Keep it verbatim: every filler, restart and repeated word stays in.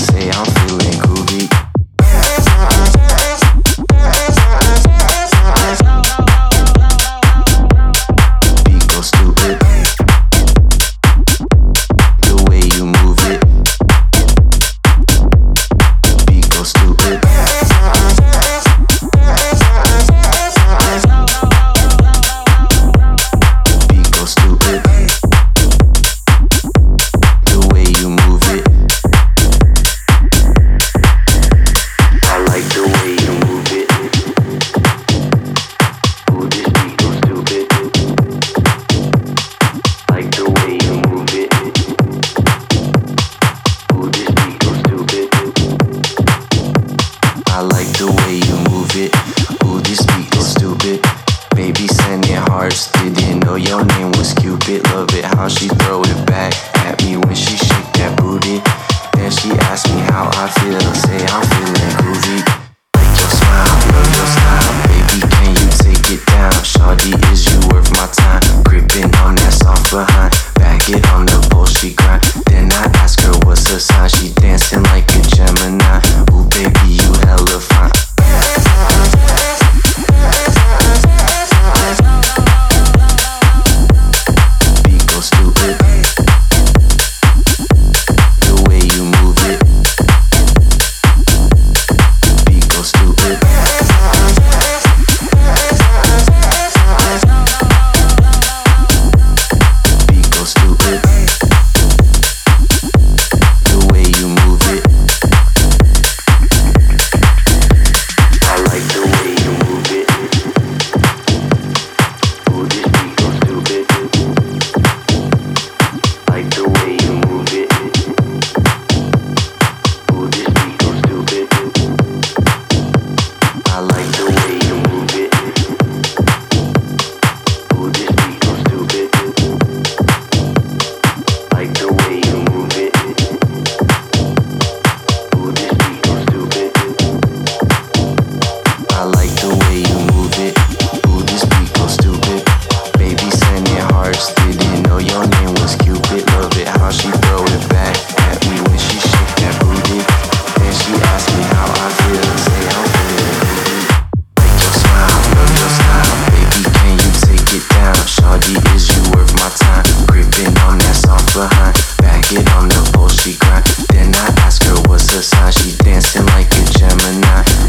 say I'm feeling groovy. Beat go stupid. The way you move it. Beat go stupid. Beat go stupid. The way you move it. I like the way you move it. Ooh, this beat go stupid. Like the way you move it. Ooh, this beat go stupid. I like the way you move it. Ooh, this beat go stupid. Baby sending hearts, didn't know your name was Cupid. Love it how she throw it back at me when she shake that booty. Then she asked me how I feel, say I'm feeling groovy. Like your smile, love your style, baby can you take it down? Shawty, is you worth my time? Gripping on that soft behind, back it on the pole she grind. Then I ask her what's her sign, she dancing like a Gemini. Ooh baby you hella fine. Beat go stupid. The way you move it. Beat go stupid. Beat go stupid. The way you move it. I like the way you move it. Ooh, this beat go stupid. Like the way you move it. Ooh, this beat go stupid. I like the way you move it. Ooh, this beat go stupid. Like the way you move it. Ooh, this beat go stupid. I like the way you move it. Ooh, this beat go stupid. Baby sending hearts, didn't know your name was Cupid. Love it how she throw it back at me when she shake that booty. Then she asked me how I feel, say I'm feeling groovy. Like your smile, love your style, baby can you take it down? Shawty, is you worth my time? Gripping on that soft behind, back it on the pole she grind. Then I ask her what's her sign, she dancing like a Gemini.